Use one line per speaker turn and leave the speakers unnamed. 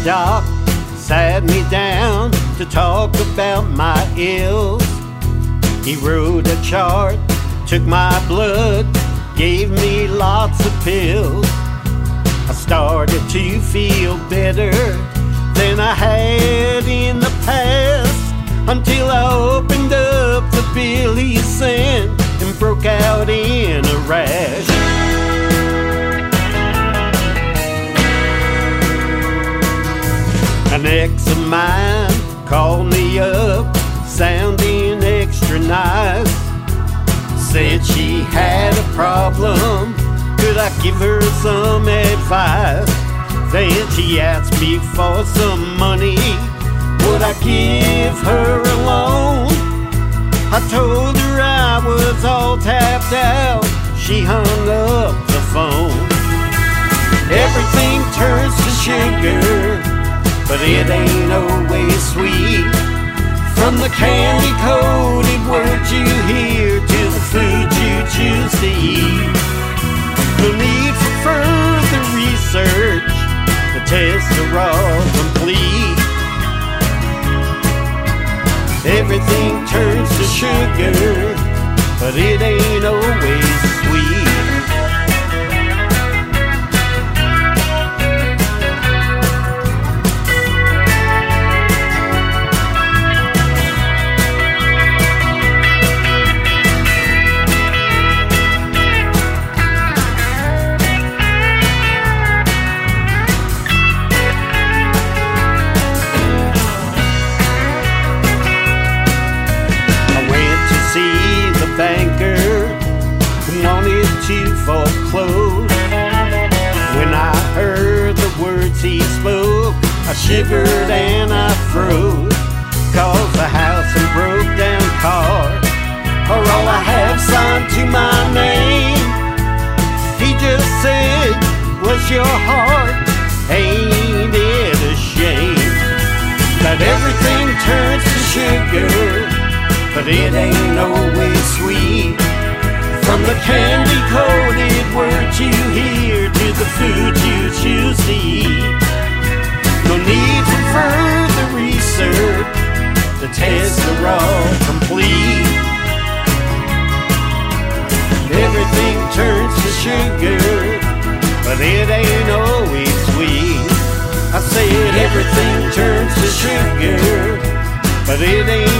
doc sat me down to talk about my ills. He wrote a chart, took my blood, gave me lots of pills. I started to feel better than I had in the past, until I opened up the bill he sent and broke out in a rash. An ex of mine called me up, sounding extra nice. Said she had a problem, could I give her some advice? Then she asked me for some money, would I give her a loan? I told her I was all tapped out, she hung up the phone. Everything turns to sugar, but it ain't always sweet. From the candy-coated words you hear to the food you choose to eat. No need for further research, the tests are all complete. Everything turns to sugar, but it ain't always sweet. Banker who wanted to foreclose. When I heard the words he spoke, I shivered and I froze. 'Cause the house and broke down car are all I have signed to my name. He just said, bless your heart, ain't it a shame that everything turns to sugar, but it ain't always sweet. From the candy-coated words you hear to the food you choose to eat. No need for further research, the tests are all complete. Everything turns to sugar, but it ain't always sweet. I said everything turns to sugar, but it ain't